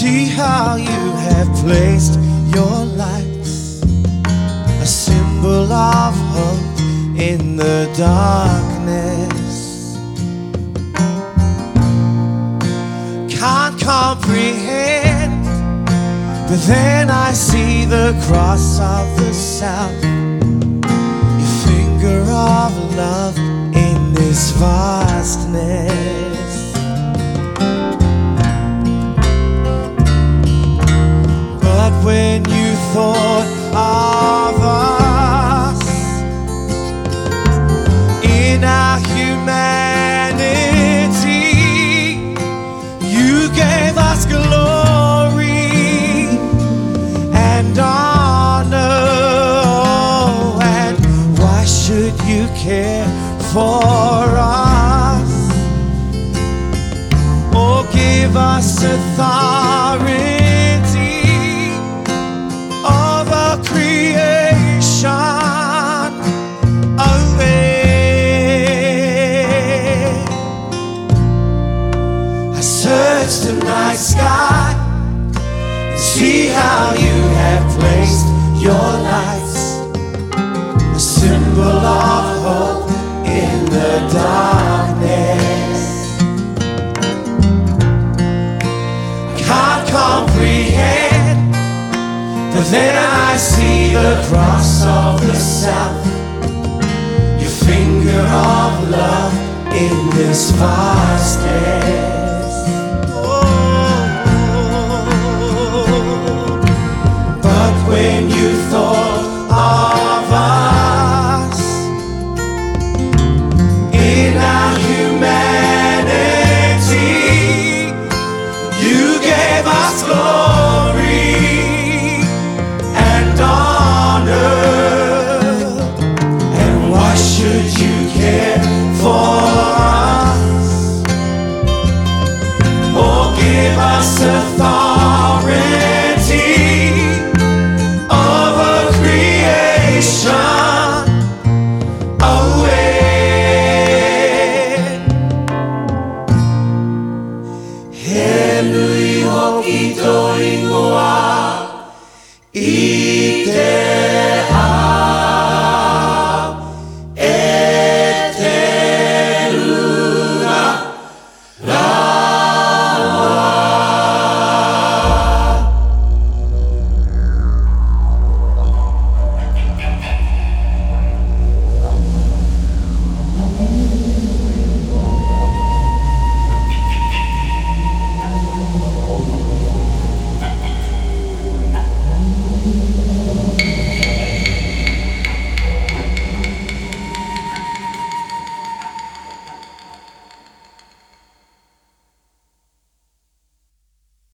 See how you have placed your lights, a symbol of hope in the darkness. Can't comprehend, but then I see the cross of the south, your finger of love in this vastness. But when you thought of us in our humanity, you gave us glory and honor. Oh, and why should you care for us or give us authority over creation? Oh, I search the night sky and see how you have placed your lights, a symbol of hope in the darkness. I can't comprehend, but then I see the cross of the south, your finger of love in this vastness. Oh, but when you thought of us in our humanity, you gave us glory and honor. And why should you care for us or give us authority over creation? Oh, Henry Hoki Toingoa Ite